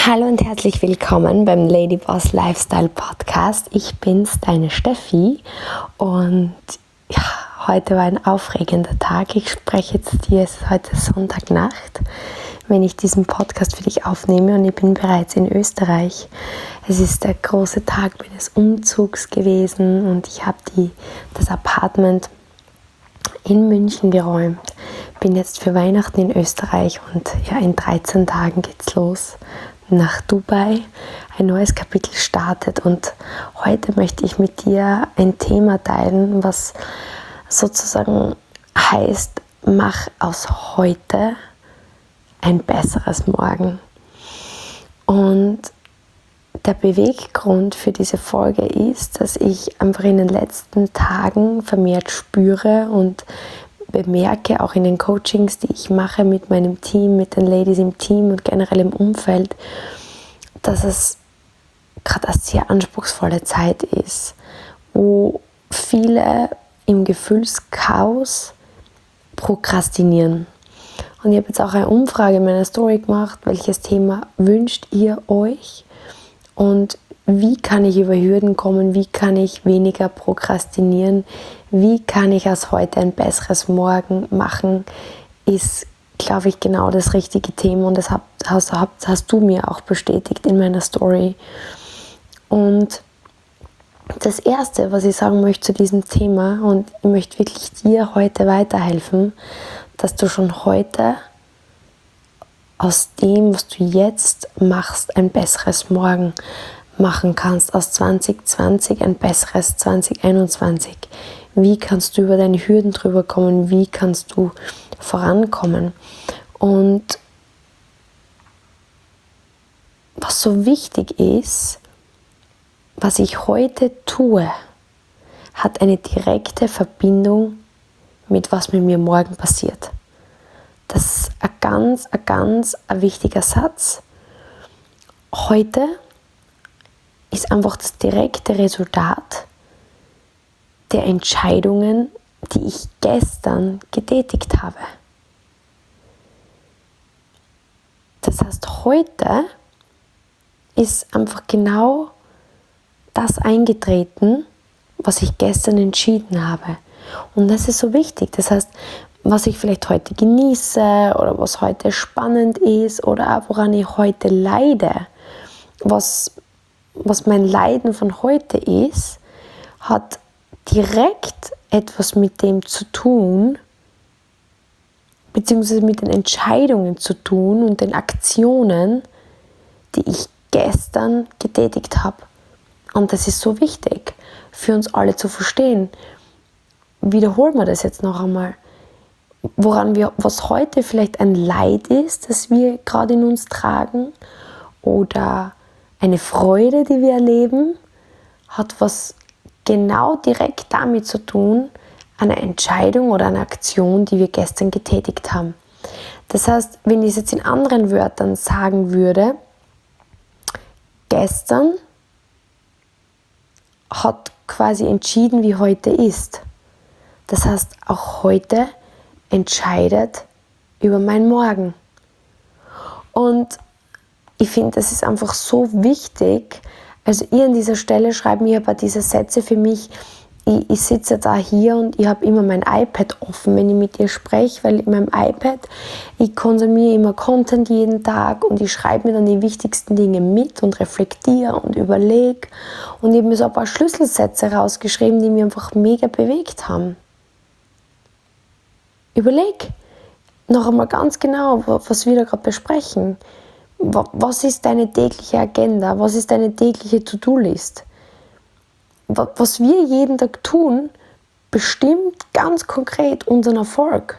Hallo und herzlich willkommen beim Ladyboss Lifestyle Podcast. Ich bin's, deine Steffi, und ja, heute war ein aufregender Tag. Ich spreche jetzt dir, es ist heute Sonntagnacht, wenn ich diesen Podcast für dich aufnehme, und ich bin bereits in Österreich. Es ist der große Tag meines Umzugs gewesen und ich habe das Apartment in München geräumt. Bin jetzt für Weihnachten in Österreich und ja, in 13 Tagen geht's los nach Dubai. Ein neues Kapitel startet, und heute möchte ich mit dir ein Thema teilen, was sozusagen heißt: Mach aus heute ein besseres Morgen. Und der Beweggrund für diese Folge ist, dass ich einfach in den letzten Tagen vermehrt spüre und bemerke, auch in den Coachings, die ich mache mit meinem Team, mit den Ladies im Team und generell im Umfeld, dass es gerade eine sehr anspruchsvolle Zeit ist, wo viele im Gefühlschaos prokrastinieren. Und ich habe jetzt auch eine Umfrage in meiner Story gemacht: Welches Thema wünscht ihr euch? Und wie kann ich über Hürden kommen? Wie kann ich weniger prokrastinieren? Wie kann ich aus heute ein besseres Morgen machen? Ist, glaube ich, genau das richtige Thema, und das hast du mir auch bestätigt in meiner Story. Und das Erste, was ich sagen möchte zu diesem Thema, und ich möchte wirklich dir heute weiterhelfen, dass du schon heute aus dem, was du jetzt machst, ein besseres Morgen machen kannst, aus 2020 ein besseres 2021. Wie kannst du über deine Hürden drüber kommen? Wie kannst du vorankommen? Und was so wichtig ist, was ich heute tue, hat eine direkte Verbindung mit was mit mir morgen passiert. Das ist ein ganz wichtiger Satz. Heute ist einfach das direkte Resultat der Entscheidungen, die ich gestern getätigt habe. Das heißt, heute ist einfach genau das eingetreten, was ich gestern entschieden habe. Und das ist so wichtig. Das heißt, was ich vielleicht heute genieße oder was heute spannend ist oder auch woran ich heute leide, was mein Leiden von heute ist, hat direkt etwas mit dem zu tun, beziehungsweise mit den Entscheidungen zu tun und den Aktionen, die ich gestern getätigt habe. Und das ist so wichtig für uns alle zu verstehen. Wiederholen wir das jetzt noch einmal. Was heute vielleicht ein Leid ist, das wir gerade in uns tragen, oder eine Freude, die wir erleben, hat was genau direkt damit zu tun, eine Entscheidung oder eine Aktion, die wir gestern getätigt haben. Das heißt, wenn ich es jetzt in anderen Wörtern sagen würde: Gestern hat quasi entschieden, wie heute ist. Das heißt, auch heute entscheidet über mein Morgen. Und ich finde, das ist einfach so wichtig. Also ihr an dieser Stelle schreibt mir aber diese Sätze für mich. Ich sitze da hier und ich habe immer mein iPad offen, wenn ich mit ihr spreche, weil in meinem iPad, ich konsumiere immer Content jeden Tag und ich schreibe mir dann die wichtigsten Dinge mit und reflektiere und überlege. Und ich habe mir so ein paar Schlüsselsätze rausgeschrieben, die mich einfach mega bewegt haben. Überleg noch einmal ganz genau, was wir da gerade besprechen. Was ist deine tägliche Agenda? Was ist deine tägliche To-Do-List? Was wir jeden Tag tun, bestimmt ganz konkret unseren Erfolg.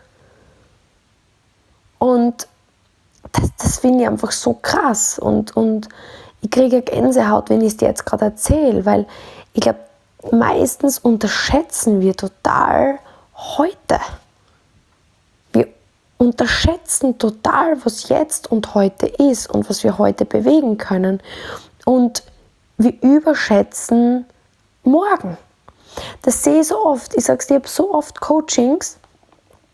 Und das finde ich einfach so krass. Und ich kriege Gänsehaut, wenn ich es dir jetzt gerade erzähle, weil ich glaube, meistens unterschätzen wir total heute. Wir unterschätzen total, was jetzt und heute ist und was wir heute bewegen können. Und wir überschätzen morgen. Das sehe ich so oft. Ich sage es dir, ich habe so oft Coachings,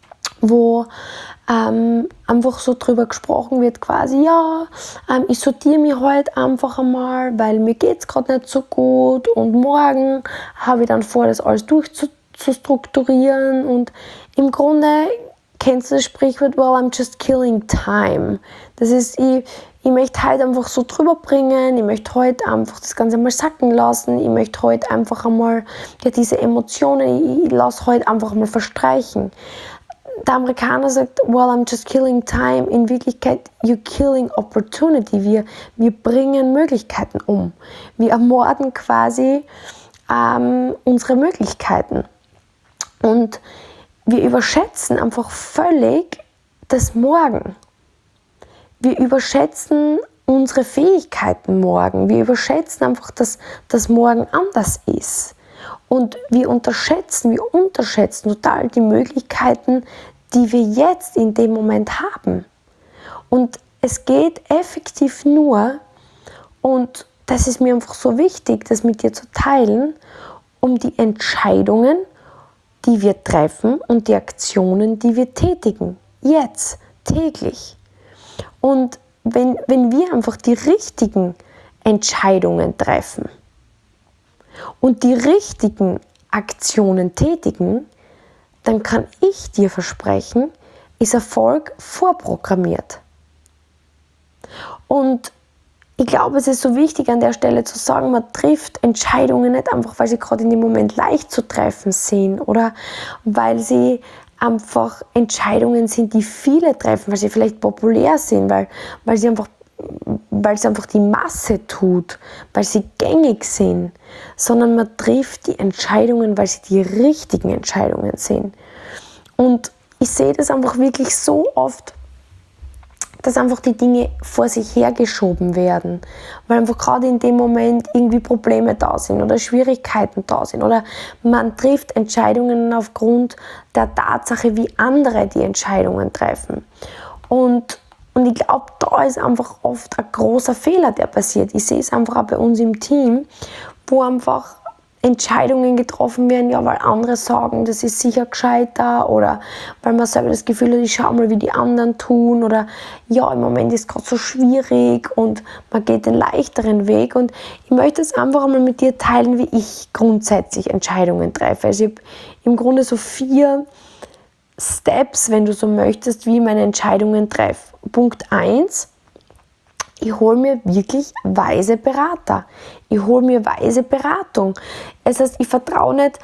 wo einfach so drüber gesprochen wird, quasi, ich sortiere mich heute einfach einmal, weil mir geht es gerade nicht so gut und morgen habe ich dann vor, das alles durchzustrukturieren und im Grunde kennst du das Sprichwort, well, I'm just killing time. Das ist, ich möchte heute einfach so drüber bringen, ich möchte heute einfach das Ganze mal sacken lassen, ich möchte heute einfach einmal diese Emotionen, ich lasse heute einfach mal verstreichen. Der Amerikaner sagt, well, I'm just killing time. In Wirklichkeit, you're killing opportunity. Wir bringen Möglichkeiten um. Wir ermorden quasi unsere Möglichkeiten. Und wir überschätzen einfach völlig das Morgen. Wir überschätzen unsere Fähigkeiten morgen. Wir überschätzen einfach, dass das morgen anders ist. Und wir unterschätzen total die Möglichkeiten, die wir jetzt in dem Moment haben. Und es geht effektiv nur, und das ist mir einfach so wichtig, das mit dir zu teilen, um die Entscheidungen, die wir treffen und die Aktionen, die wir tätigen. Jetzt, täglich. Und wenn wir einfach die richtigen Entscheidungen treffen und die richtigen Aktionen tätigen, dann kann ich dir versprechen, ist Erfolg vorprogrammiert. Und ich glaube, es ist so wichtig an der Stelle zu sagen, man trifft Entscheidungen nicht einfach, weil sie gerade in dem Moment leicht zu treffen sind oder weil sie einfach Entscheidungen sind, die viele treffen, weil sie vielleicht populär sind, weil es einfach die Masse tut, weil sie gängig sind, sondern man trifft die Entscheidungen, weil sie die richtigen Entscheidungen sind. Und ich sehe das einfach wirklich so oft, dass einfach die Dinge vor sich hergeschoben werden, weil einfach gerade in dem Moment irgendwie Probleme da sind oder Schwierigkeiten da sind oder man trifft Entscheidungen aufgrund der Tatsache, wie andere die Entscheidungen treffen. Und ich glaube, da ist einfach oft ein großer Fehler, der passiert. Ich sehe es einfach auch bei uns im Team, wo einfach Entscheidungen getroffen werden, ja, weil andere sagen, das ist sicher gescheiter oder weil man selber das Gefühl hat, ich schau mal, wie die anderen tun oder ja, im Moment ist es gerade so schwierig und man geht den leichteren Weg und ich möchte es einfach einmal mit dir teilen, wie ich grundsätzlich Entscheidungen treffe. Also ich habe im Grunde so 4 Steps, wenn du so möchtest, wie ich meine Entscheidungen treffe. Punkt 1, ich hole mir wirklich weise Berater. Ich hole mir weise Beratung. Das heißt, ich vertraue nicht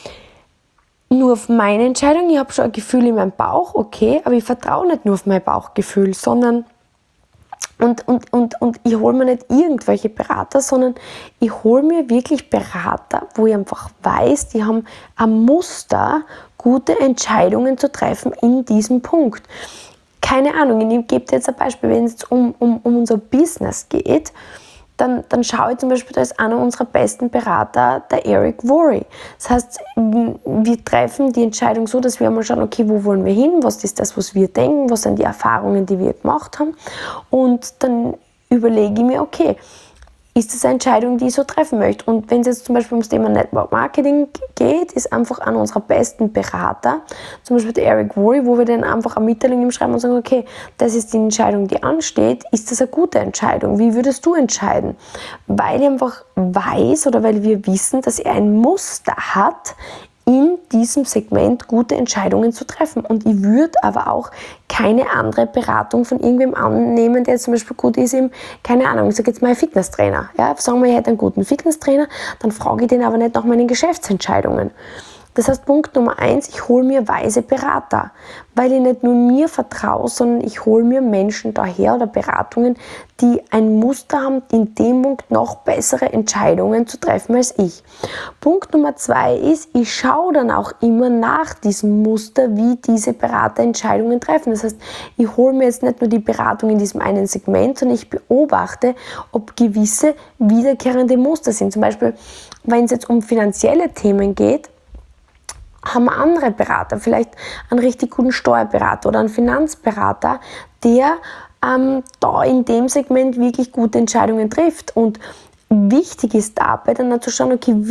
nur auf meine Entscheidung. Ich habe schon ein Gefühl in meinem Bauch, okay, aber ich vertraue nicht nur auf mein Bauchgefühl, sondern und ich hole mir nicht irgendwelche Berater, sondern ich hole mir wirklich Berater, wo ich einfach weiß, die haben ein Muster, gute Entscheidungen zu treffen in diesem Punkt. Keine Ahnung, ich gebe dir jetzt ein Beispiel, wenn es jetzt um unser Business geht, dann schaue ich zum Beispiel, da ist einer unserer besten Berater, der Eric Worre. Das heißt, wir treffen die Entscheidung so, dass wir einmal schauen, okay, wo wollen wir hin, was ist das, was wir denken, was sind die Erfahrungen, die wir gemacht haben und dann überlege ich mir, okay, ist das eine Entscheidung, die ich so treffen möchte? Und wenn es jetzt zum Beispiel ums Thema Network Marketing geht, ist einfach einer unserer besten Berater, zum Beispiel der Eric Worre, wo wir dann einfach eine Mitteilung ihm schreiben und sagen, okay, das ist die Entscheidung, die ansteht, ist das eine gute Entscheidung? Wie würdest du entscheiden? Weil ich einfach weiß oder weil wir wissen, dass er ein Muster hat, in diesem Segment gute Entscheidungen zu treffen. Und ich würde aber auch keine andere Beratung von irgendwem annehmen, der zum Beispiel gut ist im, keine Ahnung, ich sage jetzt mal Fitnesstrainer. Ja, sagen wir, ich hätte einen guten Fitnesstrainer, dann frage ich den aber nicht nach meinen Geschäftsentscheidungen. Das heißt, Punkt Nummer 1, ich hole mir weise Berater, weil ich nicht nur mir vertraue, sondern ich hole mir Menschen daher oder Beratungen, die ein Muster haben, in dem Punkt noch bessere Entscheidungen zu treffen als ich. Punkt Nummer 2 ist, ich schaue dann auch immer nach diesem Muster, wie diese Berater Entscheidungen treffen. Das heißt, ich hole mir jetzt nicht nur die Beratung in diesem einen Segment, sondern ich beobachte, ob gewisse wiederkehrende Muster sind. Zum Beispiel, wenn es jetzt um finanzielle Themen geht, haben wir andere Berater, vielleicht einen richtig guten Steuerberater oder einen Finanzberater, der da in dem Segment wirklich gute Entscheidungen trifft. Und wichtig ist dabei dann zu schauen, okay,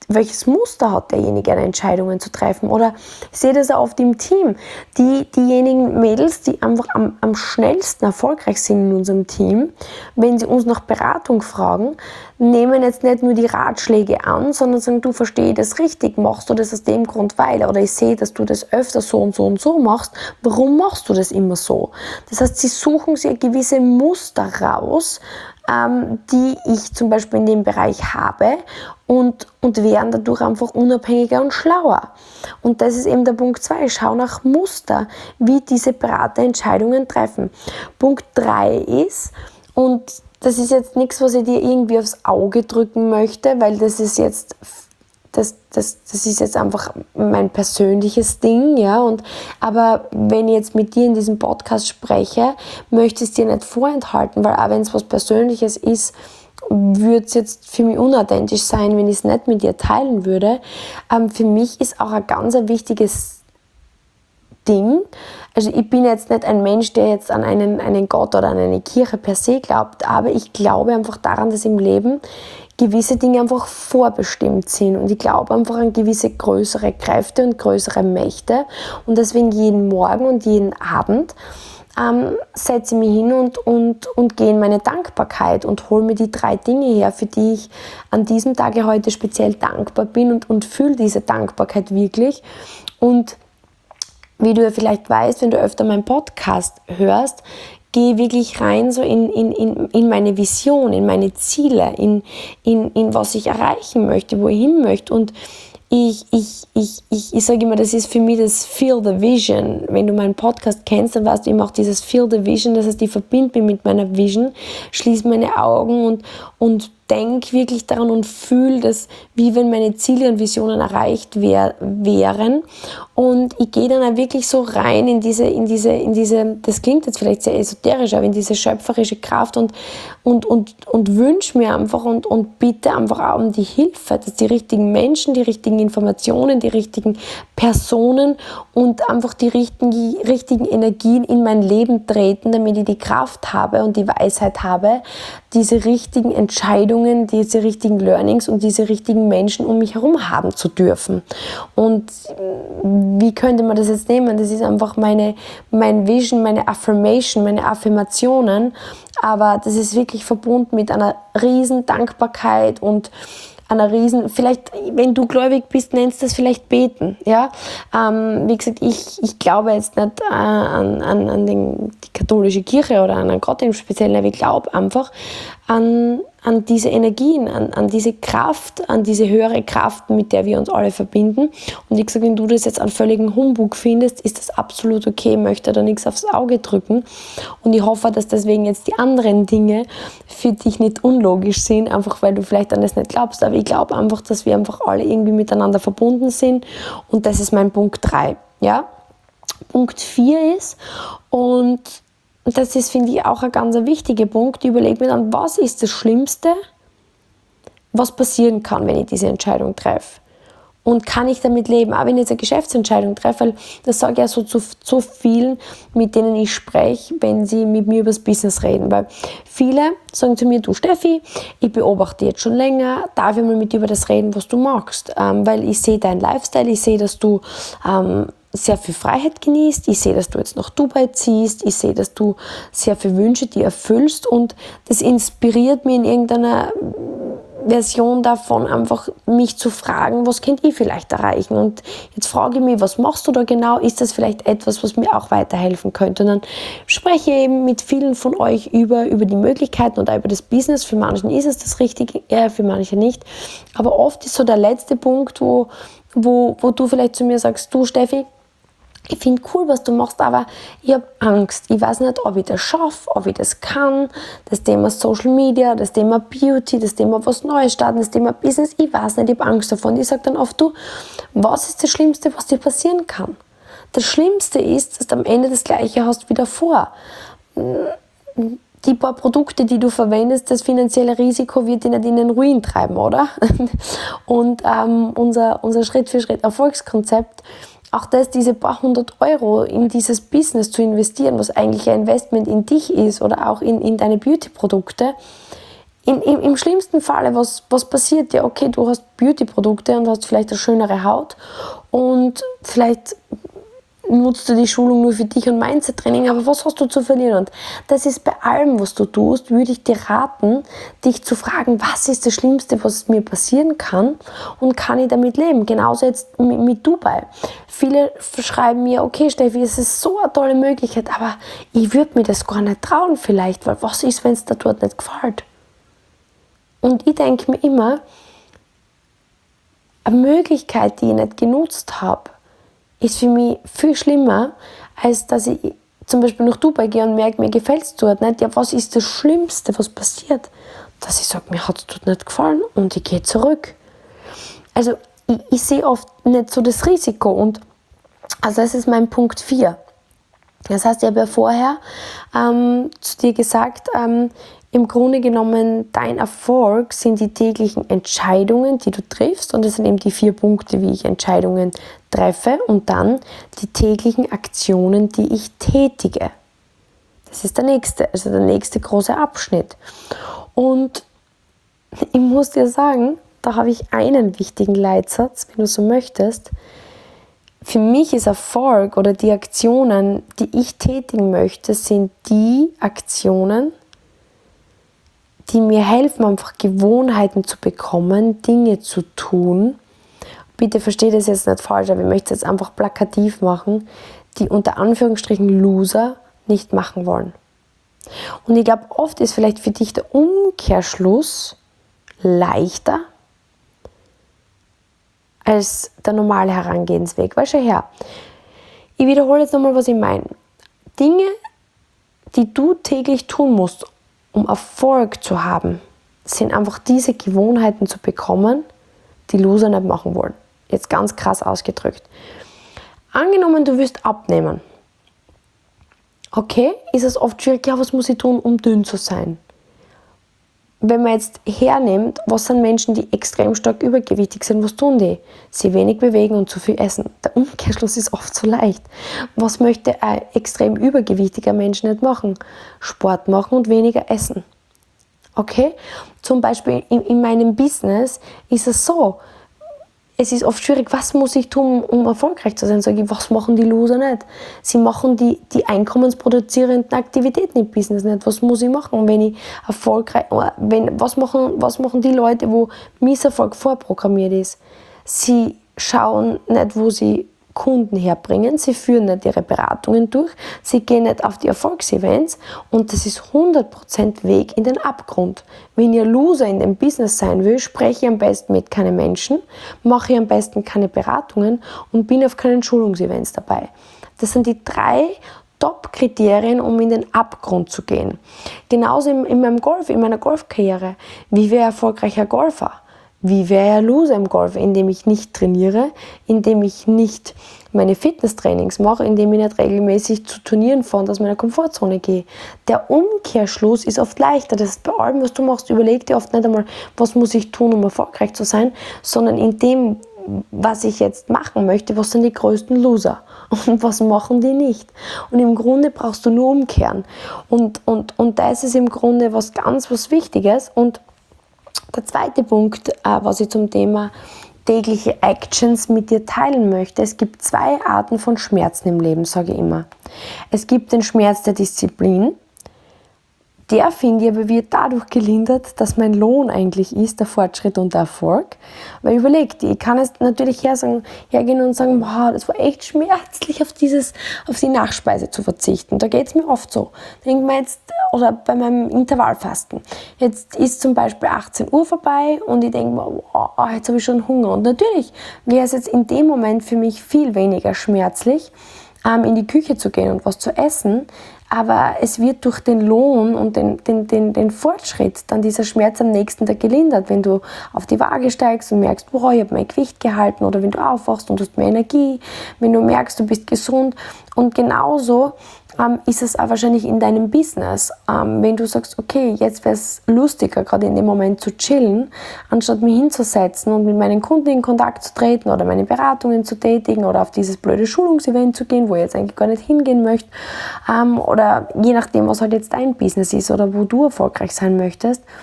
welches Muster hat derjenige, Entscheidungen zu treffen? Oder ich sehe das auch oft im Team. Diejenigen Mädels, die einfach am schnellsten erfolgreich sind in unserem Team, wenn sie uns nach Beratung fragen, nehmen jetzt nicht nur die Ratschläge an, sondern sagen, du verstehst das richtig, machst du das aus dem Grund, weil, oder ich sehe, dass du das öfter so und so und so machst, warum machst du das immer so? Das heißt, sie suchen sich gewisse Muster raus, die ich zum Beispiel in dem Bereich habe und werden dadurch einfach unabhängiger und schlauer. Und das ist eben der Punkt 2. Schau nach Muster, wie diese Berater Entscheidungen treffen. Punkt 3 ist, und das ist jetzt nichts, was ich dir irgendwie aufs Auge drücken möchte, weil das ist jetzt einfach mein persönliches Ding, ja, aber wenn ich jetzt mit dir in diesem Podcast spreche, möchte ich es dir nicht vorenthalten, weil auch wenn es was Persönliches ist, würde es jetzt für mich unauthentisch sein, wenn ich es nicht mit dir teilen würde. Für mich ist auch ein ganz wichtiges Ding, also ich bin jetzt nicht ein Mensch, der jetzt an einen Gott oder an eine Kirche per se glaubt, aber ich glaube einfach daran, dass im Leben gewisse Dinge einfach vorbestimmt sind und ich glaube einfach an gewisse größere Kräfte und größere Mächte und deswegen jeden Morgen und jeden Abend setze ich mich hin und gehe in meine Dankbarkeit und hole mir die 3 Dinge her, für die ich an diesem Tage heute speziell dankbar bin und fühle diese Dankbarkeit wirklich. Und wie du ja vielleicht weißt, wenn du öfter meinen Podcast hörst, gehe wirklich rein so in meine Vision, in meine Ziele, in was ich erreichen möchte, wo ich hin möchte. Und ich sage immer, das ist für mich das Feel the Vision. Wenn du meinen Podcast kennst, dann weißt du, ich mache dieses Feel the Vision, das heißt, ich verbinde mich mit meiner Vision, schließe meine Augen und denke wirklich daran und fühle das, wie wenn meine Ziele und Visionen erreicht wären. Und ich gehe dann auch wirklich so rein in diese, das klingt jetzt vielleicht sehr esoterisch, aber in diese schöpferische Kraft und wünsche mir einfach und bitte einfach auch um die Hilfe, dass die richtigen Menschen, die richtigen Informationen, die richtigen Personen und einfach die richtigen Energien in mein Leben treten, damit ich die Kraft habe und die Weisheit habe, diese richtigen Entscheidungen, diese richtigen Learnings und diese richtigen Menschen um mich herum haben zu dürfen. Und wie könnte man das jetzt nehmen? Das ist einfach mein Vision, meine Affirmation, meine Affirmationen, aber das ist wirklich verbunden mit einer riesen Dankbarkeit und einer riesen, vielleicht, wenn du gläubig bist, nennst du das vielleicht Beten, ja. Wie gesagt, ich glaube jetzt nicht an die katholische Kirche oder an einen Gott im Speziellen, aber ich glaube einfach an diese Energien, an diese Kraft, an diese höhere Kraft, mit der wir uns alle verbinden. Und wie gesagt, wenn du das jetzt an völligen Humbug findest, ist das absolut okay, möchte da nichts aufs Auge drücken. Und ich hoffe, dass deswegen jetzt die anderen Dinge für dich nicht unlogisch sind, einfach weil du vielleicht an das nicht glaubst. Aber ich glaube einfach, dass wir einfach alle irgendwie miteinander verbunden sind. Und das ist mein Punkt 3. Ja? Punkt 4 ist, und das ist, finde ich, auch ein ganz wichtiger Punkt. Ich überlege mir dann, was ist das Schlimmste, was passieren kann, wenn ich diese Entscheidung treffe? Und kann ich damit leben? Auch wenn ich jetzt eine Geschäftsentscheidung treffe, weil das sage ich ja so zu vielen, mit denen ich spreche, wenn sie mit mir über das Business reden. Weil viele sagen zu mir, du Steffi, ich beobachte jetzt schon länger, darf ich mal mit dir über das reden, was du magst? Weil ich sehe deinen Lifestyle, ich sehe, dass du sehr viel Freiheit genießt, ich sehe, dass du jetzt nach Dubai ziehst, ich sehe, dass du sehr viele Wünsche dir erfüllst und das inspiriert mich in irgendeiner Version davon, einfach mich zu fragen, was könnt ihr vielleicht erreichen? Und jetzt frage ich mich, was machst du da genau? Ist das vielleicht etwas, was mir auch weiterhelfen könnte? Und dann spreche ich eben mit vielen von euch über die Möglichkeiten und auch über das Business. Für manchen ist es das Richtige, für manche nicht. Aber oft ist so der letzte Punkt, wo du vielleicht zu mir sagst, du Steffi, ich finde cool, was du machst, aber ich habe Angst. Ich weiß nicht, ob ich das schaffe, ob ich das kann. Das Thema Social Media, das Thema Beauty, das Thema was Neues starten, das Thema Business. Ich weiß nicht, ich habe Angst davon. Ich sage dann oft, du, was ist das Schlimmste, was dir passieren kann? Das Schlimmste ist, dass du am Ende das Gleiche hast wie davor. Die paar Produkte, die du verwendest, das finanzielle Risiko wird dich nicht in den Ruin treiben, oder? Und unser Schritt-für-Schritt-Erfolgskonzept, auch das, diese paar 100 Euro in dieses Business zu investieren, was eigentlich ein Investment in dich ist oder auch in deine Beauty-Produkte, Im schlimmsten Falle, was passiert dir? Okay, du hast Beauty-Produkte und hast vielleicht eine schönere Haut und vielleicht nutzt du die Schulung nur für dich und Mindset-Training, aber was hast du zu verlieren? Und das ist bei allem, was du tust, würde ich dir raten, dich zu fragen, was ist das Schlimmste, was mir passieren kann und kann ich damit leben? Genauso jetzt mit Dubai. Viele schreiben mir, okay Steffi, es ist so eine tolle Möglichkeit, aber ich würde mir das gar nicht trauen vielleicht, weil was ist, wenn es dir dort nicht gefällt? Und ich denke mir immer, eine Möglichkeit, die ich nicht genutzt habe, ist für mich viel schlimmer, als dass ich zum Beispiel nach Dubai gehe und merke, mir gefällt es dort nicht. Ja, was ist das Schlimmste, was passiert? Dass ich sage, mir hat es dort nicht gefallen und ich gehe zurück. Also ich sehe oft nicht so das Risiko und also das ist mein Punkt 4. Das heißt, ich habe ja vorher zu dir gesagt, im Grunde genommen, dein Erfolg sind die täglichen Entscheidungen, die du triffst. Und das sind eben die 4 Punkte, wie ich Entscheidungen treffe. Und dann die täglichen Aktionen, die ich tätige. Das ist der nächste große Abschnitt. Und ich muss dir sagen, da habe ich einen wichtigen Leitsatz, wenn du so möchtest. Für mich ist Erfolg oder die Aktionen, die ich tätigen möchte, sind die Aktionen, die mir helfen, einfach Gewohnheiten zu bekommen, Dinge zu tun. Bitte versteht das jetzt nicht falsch, aber ich möchte es jetzt einfach plakativ machen, die unter Anführungsstrichen Loser nicht machen wollen. Und ich glaube, oft ist vielleicht für dich der Umkehrschluss leichter als der normale Herangehensweg. Weil schau her, ich wiederhole jetzt nochmal, was ich meine. Dinge, die du täglich tun musst, um Erfolg zu haben, sind einfach diese Gewohnheiten zu bekommen, die Loser nicht machen wollen. Jetzt ganz krass ausgedrückt. Angenommen, du willst abnehmen. Okay, ist es oft schwierig, ja, was muss ich tun, um dünn zu sein? Wenn man jetzt hernimmt, was sind Menschen, die extrem stark übergewichtig sind, was tun die? Sie wenig bewegen und zu viel essen. Der Umkehrschluss ist oft so leicht. Was möchte ein extrem übergewichtiger Mensch nicht machen? Sport machen und weniger essen. Okay? Zum Beispiel in meinem Business ist es so, es ist oft schwierig, was muss ich tun, um erfolgreich zu sein? Sage ich, was machen die Loser nicht? Sie machen die einkommensproduzierenden Aktivitäten im Business nicht. Was muss ich machen, wenn ich erfolgreich, was machen die Leute, wo Misserfolg vorprogrammiert ist? Sie schauen nicht, wo sie Kunden herbringen, sie führen nicht ihre Beratungen durch, sie gehen nicht auf die Erfolgsevents und das ist 100% Weg in den Abgrund. Wenn ihr Loser in dem Business sein will, spreche ich am besten mit keinen Menschen, mache ich am besten keine Beratungen und bin auf keinen Schulungsevents dabei. Das sind die 3 Top-Kriterien, um in den Abgrund zu gehen. Genauso in meiner Golfkarriere. Wie wäre erfolgreicher Golfer? Wie wäre er Loser im Golf, indem ich nicht trainiere, indem ich nicht meine Fitnesstrainings mache, indem ich nicht regelmäßig zu Turnieren fahre und aus meiner Komfortzone gehe. Der Umkehrschluss ist oft leichter. Das ist bei allem, was du machst, überleg dir oft nicht einmal, was muss ich tun, um erfolgreich zu sein, sondern in dem, was ich jetzt machen möchte, was sind die größten Loser und was machen die nicht. Und im Grunde brauchst du nur umkehren. Und das ist im Grunde was Wichtiges. Und der zweite Punkt, was ich zum Thema tägliche Actions mit dir teilen möchte. Es gibt 2 Arten von Schmerzen im Leben, sage ich immer. Es gibt den Schmerz der Disziplin. Der, finde ich, aber wird dadurch gelindert, dass mein Lohn eigentlich ist, der Fortschritt und der Erfolg. Weil überleg dir, ich kann jetzt natürlich hergehen und sagen, wow, das war echt schmerzlich, auf die Nachspeise zu verzichten. Da geht es mir oft so. Denk mir jetzt, oder bei meinem Intervallfasten. Jetzt ist zum Beispiel 18 Uhr vorbei und ich denke mir, wow, jetzt habe ich schon Hunger. Und natürlich wäre es jetzt in dem Moment für mich viel weniger schmerzlich, in die Küche zu gehen und was zu essen, aber es wird durch den Lohn und den Fortschritt dann dieser Schmerz am nächsten Tag gelindert, wenn du auf die Waage steigst und merkst, boah, ich habe mein Gewicht gehalten, oder wenn du aufwachst und du hast mehr Energie, wenn du merkst, du bist gesund. Und genauso ist es auch wahrscheinlich in deinem Business. Wenn du sagst, okay, jetzt wäre es lustiger, gerade in dem Moment zu chillen, anstatt mich hinzusetzen und mit meinen Kunden in Kontakt zu treten oder meine Beratungen zu tätigen oder auf dieses blöde Schulungsevent zu gehen, wo ich jetzt eigentlich gar nicht hingehen möchte, oder je nachdem, was halt jetzt dein Business ist oder wo du erfolgreich sein möchtest,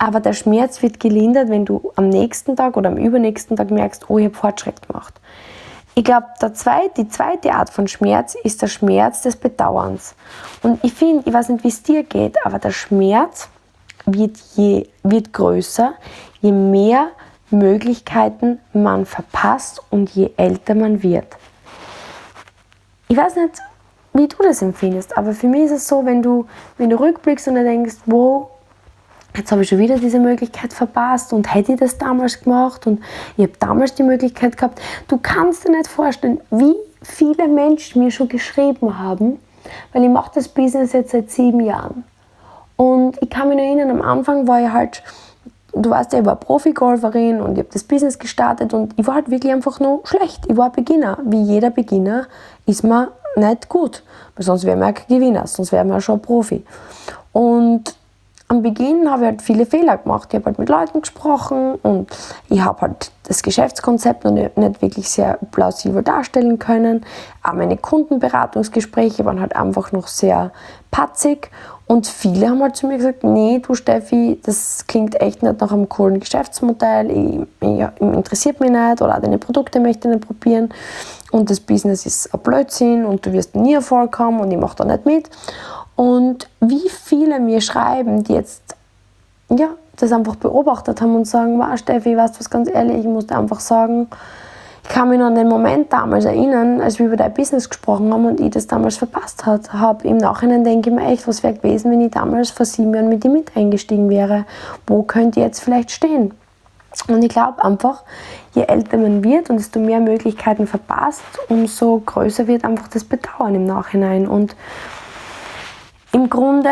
Aber der Schmerz wird gelindert, wenn du am nächsten Tag oder am übernächsten Tag merkst, oh, ich habe Fortschritt gemacht. Ich glaube, die zweite Art von Schmerz ist der Schmerz des Bedauerns. Und ich finde, ich weiß nicht, wie es dir geht, aber der Schmerz wird größer, je mehr Möglichkeiten man verpasst und je älter man wird. Ich weiß nicht, wie du das empfindest, aber für mich ist es so, wenn du rückblickst und denkst, wow, jetzt habe ich schon wieder diese Möglichkeit verpasst und hätte ich das damals gemacht und ich habe damals die Möglichkeit gehabt. Du kannst dir nicht vorstellen, wie viele Menschen mir schon geschrieben haben, weil ich mache das Business jetzt seit 7 Jahren. Und ich kann mich noch erinnern, am Anfang war ich halt, du weißt ja, ich war Profi-Golferin und ich habe das Business gestartet und ich war halt wirklich einfach nur schlecht. Ich war Beginner. Wie jeder Beginner ist man nicht gut, weil sonst wäre man ja kein Gewinner, sonst wäre man ja schon Profi. Und am Beginn habe ich halt viele Fehler gemacht. Ich habe halt mit Leuten gesprochen und ich habe halt das Geschäftskonzept noch nicht wirklich sehr plausibel darstellen können. Auch meine Kundenberatungsgespräche waren halt einfach noch sehr patzig und viele haben halt zu mir gesagt, nee, du Steffi, das klingt echt nicht nach einem coolen Geschäftsmodell, interessiert mich nicht oder auch deine Produkte möchte ich nicht probieren und das Business ist ein Blödsinn und du wirst nie Erfolg haben und ich mache da nicht mit. Und wie viele mir schreiben, die jetzt das einfach beobachtet haben und sagen, wow Steffi, weißt du was, ganz ehrlich, ich muss dir einfach sagen, ich kann mich noch an den Moment damals erinnern, als wir über dein Business gesprochen haben und ich das damals verpasst habe. Im Nachhinein denke ich mir echt, was wäre gewesen, wenn ich damals vor 7 Jahren mit dir mit eingestiegen wäre. Wo könnte ich jetzt vielleicht stehen? Und ich glaube einfach, je älter man wird und desto mehr Möglichkeiten verpasst, umso größer wird einfach das Bedauern im Nachhinein. Und im Grunde,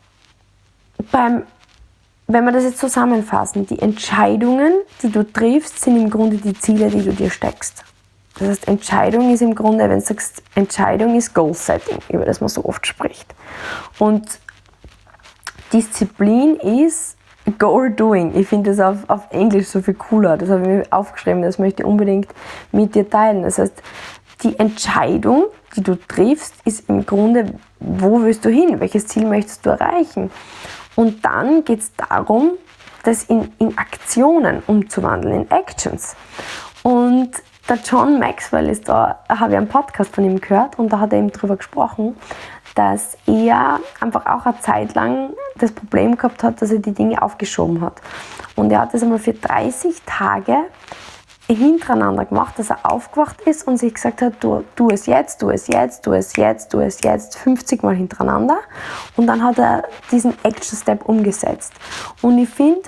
wenn wir das jetzt zusammenfassen, die Entscheidungen, die du triffst, sind im Grunde die Ziele, die du dir steckst. Das heißt, Entscheidung ist im Grunde, wenn du sagst, Entscheidung ist Goal-Setting, über das man so oft spricht. Und Disziplin ist Goal-Doing. Ich finde das auf Englisch so viel cooler. Das habe ich mir aufgeschrieben, das möchte ich unbedingt mit dir teilen. Das heißt, die Entscheidung, die du triffst, ist im Grunde, wo willst du hin? Welches Ziel möchtest du erreichen? Und dann geht es darum, das in Aktionen umzuwandeln, in Actions. Und der John Maxwell ist da, habe ich einen Podcast von ihm gehört und da hat er eben darüber gesprochen, dass er einfach auch eine Zeit lang das Problem gehabt hat, dass er die Dinge aufgeschoben hat. Und er hat das einmal für 30 Tage hintereinander gemacht, dass er aufgewacht ist und sich gesagt hat, tu es jetzt, tu es jetzt, tu es jetzt, tu es jetzt, 50 Mal hintereinander. Und dann hat er diesen Action Step umgesetzt. Und ich finde,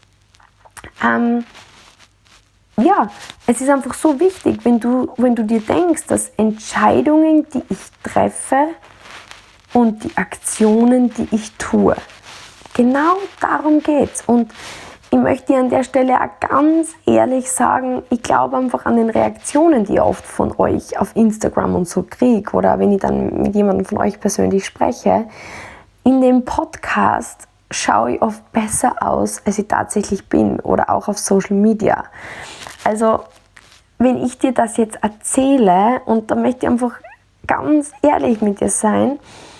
es ist einfach so wichtig, wenn du dir denkst, dass Entscheidungen, die ich treffe und die Aktionen, die ich tue, genau darum geht's. Und ich möchte dir an der Stelle auch ganz ehrlich sagen, ich glaube einfach an den Reaktionen, die ich oft von euch auf Instagram und so kriege oder wenn ich dann mit jemandem von euch persönlich spreche. In dem Podcast schaue ich oft besser aus, als ich tatsächlich bin oder auch auf Social Media. Also, wenn ich dir das jetzt erzähle und da möchte ich einfach ganz ehrlich mit dir sein,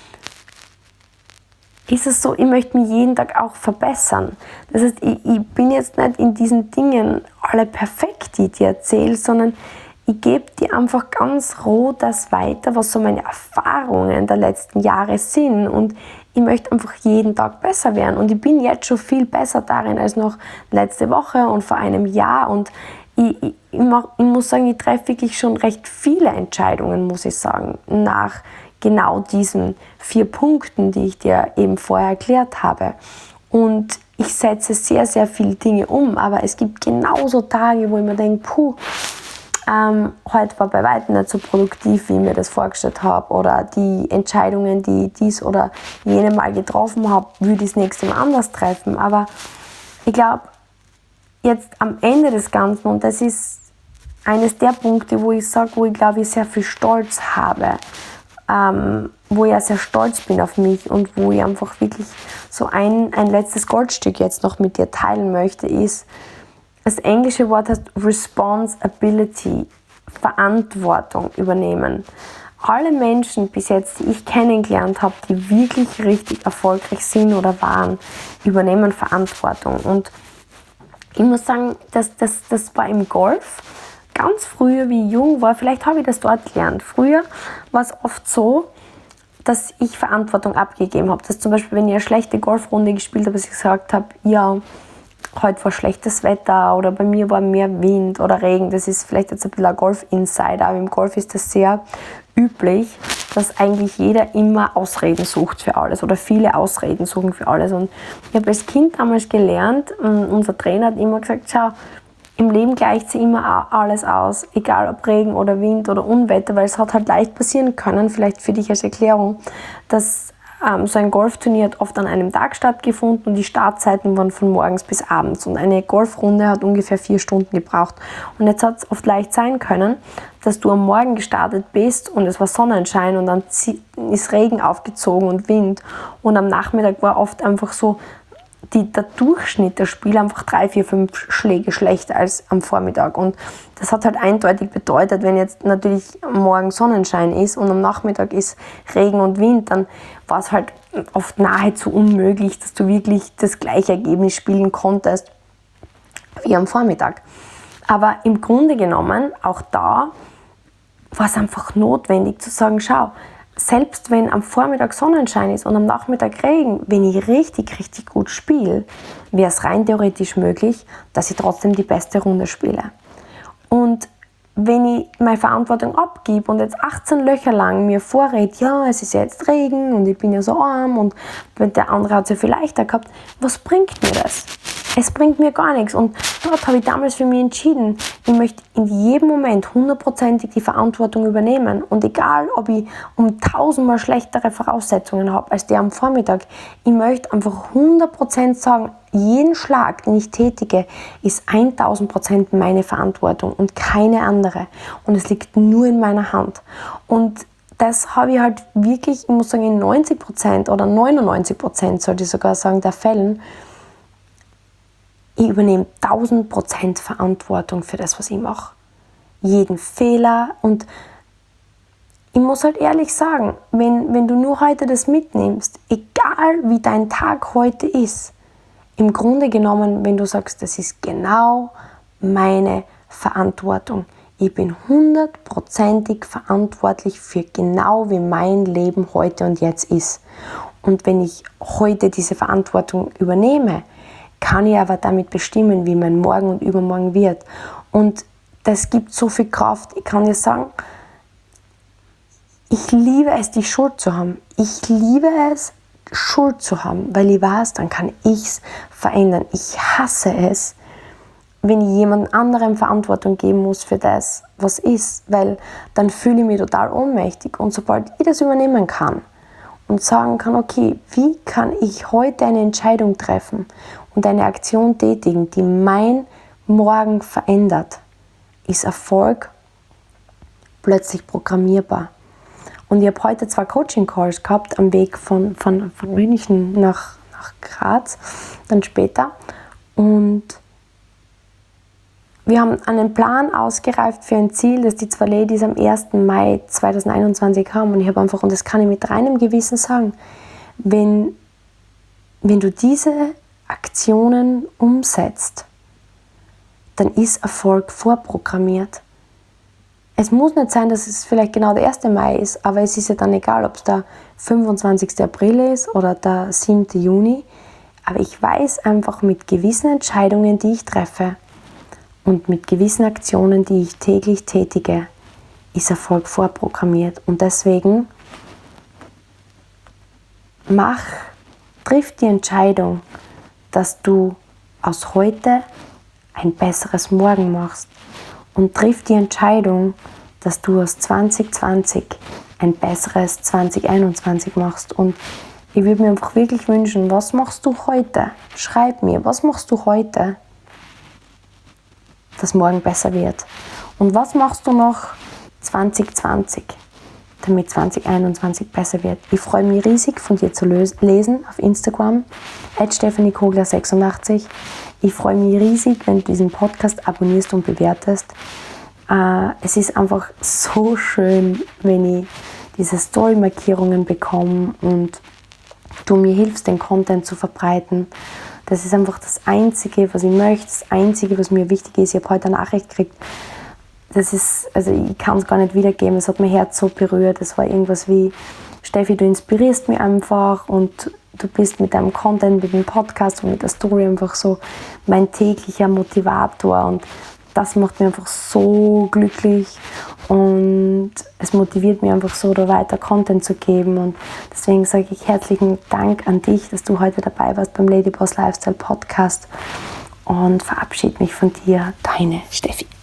ist es so, ich möchte mich jeden Tag auch verbessern. Das heißt, ich bin jetzt nicht in diesen Dingen alle perfekt, die ich dir erzähle, sondern ich gebe dir einfach ganz roh das weiter, was so meine Erfahrungen der letzten Jahre sind. Und ich möchte einfach jeden Tag besser werden. Und ich bin jetzt schon viel besser darin als noch letzte Woche und vor einem Jahr. Und ich muss sagen, ich treffe wirklich schon recht viele Entscheidungen, muss ich sagen, nach genau diesen 4 Punkten, die ich dir eben vorher erklärt habe. Und ich setze sehr, sehr viele Dinge um, aber es gibt genauso Tage, wo ich mir denke, heute war bei weitem nicht so produktiv, wie ich mir das vorgestellt habe. Oder die Entscheidungen, die ich dies oder jene Mal getroffen habe, würde ich das nächste Mal anders treffen. Aber ich glaube, jetzt am Ende des Ganzen, und das ist eines der Punkte, wo ich sage, wo ich glaube, ich sehr viel Stolz habe, wo ich ja sehr stolz bin auf mich und wo ich einfach wirklich so ein letztes Goldstück jetzt noch mit dir teilen möchte, ist, das englische Wort heißt Responsibility, Verantwortung übernehmen. alle Menschen bis jetzt, die ich kennengelernt habe, die wirklich richtig erfolgreich sind oder waren, übernehmen Verantwortung. Und ich muss sagen, das war im Golf ganz früher, wie ich jung war, vielleicht habe ich das dort gelernt. Früher war es oft so, dass ich Verantwortung abgegeben habe. Dass zum Beispiel, wenn ich eine schlechte Golfrunde gespielt habe, dass ich gesagt habe, ja, heute war schlechtes Wetter oder bei mir war mehr Wind oder Regen. Das ist vielleicht jetzt ein bisschen ein Golf-Insider, aber im Golf ist das sehr üblich, dass eigentlich jeder immer Ausreden sucht für alles oder viele Ausreden suchen für alles. Und ich habe als Kind damals gelernt, unser Trainer hat immer gesagt, schau, im Leben gleicht sich immer alles aus, egal ob Regen oder Wind oder Unwetter, weil es hat halt leicht passieren können, vielleicht für dich als Erklärung, dass so ein Golfturnier hat oft an einem Tag stattgefunden und die Startzeiten waren von morgens bis abends und eine Golfrunde hat ungefähr 4 Stunden gebraucht. Und jetzt hat es oft leicht sein können, dass du am Morgen gestartet bist und es war Sonnenschein und dann ist Regen aufgezogen und Wind und am Nachmittag war oft einfach so der Durchschnitt der Spieler einfach 3, 4, 5 Schläge schlechter als am Vormittag. Und das hat halt eindeutig bedeutet, wenn jetzt natürlich morgen Sonnenschein ist und am Nachmittag ist Regen und Wind, dann war es halt oft nahezu unmöglich, dass du wirklich das gleiche Ergebnis spielen konntest wie am Vormittag. Aber im Grunde genommen, auch da war es einfach notwendig zu sagen, schau, selbst wenn am Vormittag Sonnenschein ist und am Nachmittag Regen, wenn ich richtig, richtig gut spiele, wäre es rein theoretisch möglich, dass ich trotzdem die beste Runde spiele. Und wenn ich meine Verantwortung abgebe und jetzt 18 Löcher lang mir vorrede, ja, es ist ja jetzt Regen und ich bin ja so arm und der andere hat es ja viel leichter gehabt, was bringt mir das? Es bringt mir gar nichts. Und dort habe ich damals für mich entschieden, ich möchte in jedem Moment 100%ig die Verantwortung übernehmen. Und egal, ob ich um 1000-mal schlechtere Voraussetzungen habe als der am Vormittag, ich möchte einfach 100% sagen, jeden Schlag, den ich tätige, ist 1000% meine Verantwortung und keine andere. Und es liegt nur in meiner Hand. Und das habe ich halt wirklich, ich muss sagen, in 90% oder 99%, sollte ich sogar sagen, der Fällen, ich übernehme 1000% Verantwortung für das, was ich mache. Jeden Fehler. Und ich muss halt ehrlich sagen, wenn du nur heute das mitnimmst, egal wie dein Tag heute ist, im Grunde genommen, wenn du sagst, das ist genau meine Verantwortung. Ich bin 100%ig verantwortlich für genau wie mein Leben heute und jetzt ist. Und wenn ich heute diese Verantwortung übernehme, kann ich aber damit bestimmen, wie mein Morgen und Übermorgen wird. Und das gibt so viel Kraft. Ich kann dir sagen, ich liebe es, die Schuld zu haben. Ich liebe es, Schuld zu haben, weil ich weiß, dann kann ich es verändern. Ich hasse es, wenn ich jemand anderem Verantwortung geben muss für das, was ist, weil dann fühle ich mich total ohnmächtig. Und sobald ich das übernehmen kann und sagen kann, okay, wie kann ich heute eine Entscheidung treffen und eine Aktion tätigen, die mein Morgen verändert, ist Erfolg plötzlich programmierbar. Und ich habe heute 2 Coaching-Calls gehabt am Weg von München nach Graz, dann später. Und wir haben einen Plan ausgereift für ein Ziel, das die 2 Ladies am 1. Mai 2021 haben. Und ich habe einfach, und das kann ich mit reinem Gewissen sagen, wenn du diese Aktionen umsetzt, dann ist Erfolg vorprogrammiert. Es muss nicht sein, dass es vielleicht genau der 1. Mai ist, aber es ist ja dann egal, ob es der 25. April ist oder der 7. Juni. Aber ich weiß einfach mit gewissen Entscheidungen, die ich treffe und mit gewissen Aktionen, die ich täglich tätige, ist Erfolg vorprogrammiert. Und deswegen triff die Entscheidung, dass du aus heute ein besseres Morgen machst. Und triff die Entscheidung, dass du aus 2020 ein besseres 2021 machst. Und ich würde mir einfach wirklich wünschen, was machst du heute? Schreib mir, was machst du heute, dass morgen besser wird? Und was machst du noch 2020, damit 2021 besser wird? Ich freue mich riesig, von dir zu lesen auf Instagram, @stephaniekogler86. Ich freue mich riesig, wenn du diesen Podcast abonnierst und bewertest. Es ist einfach so schön, wenn ich diese Story-Markierungen bekomme und du mir hilfst, den Content zu verbreiten. Das ist einfach das Einzige, was ich möchte, das Einzige, was mir wichtig ist. Ich habe heute eine Nachricht gekriegt, ich kann es gar nicht wiedergeben, es hat mein Herz so berührt. Es war irgendwas wie: Steffi, du inspirierst mich einfach und du bist mit deinem Content, mit dem Podcast und mit der Story einfach so mein täglicher Motivator, und das macht mich einfach so glücklich und es motiviert mich einfach so, da weiter Content zu geben. Und deswegen sage ich herzlichen Dank an dich, dass du heute dabei warst beim Ladyboss Lifestyle Podcast, und verabschiede mich von dir, deine Steffi.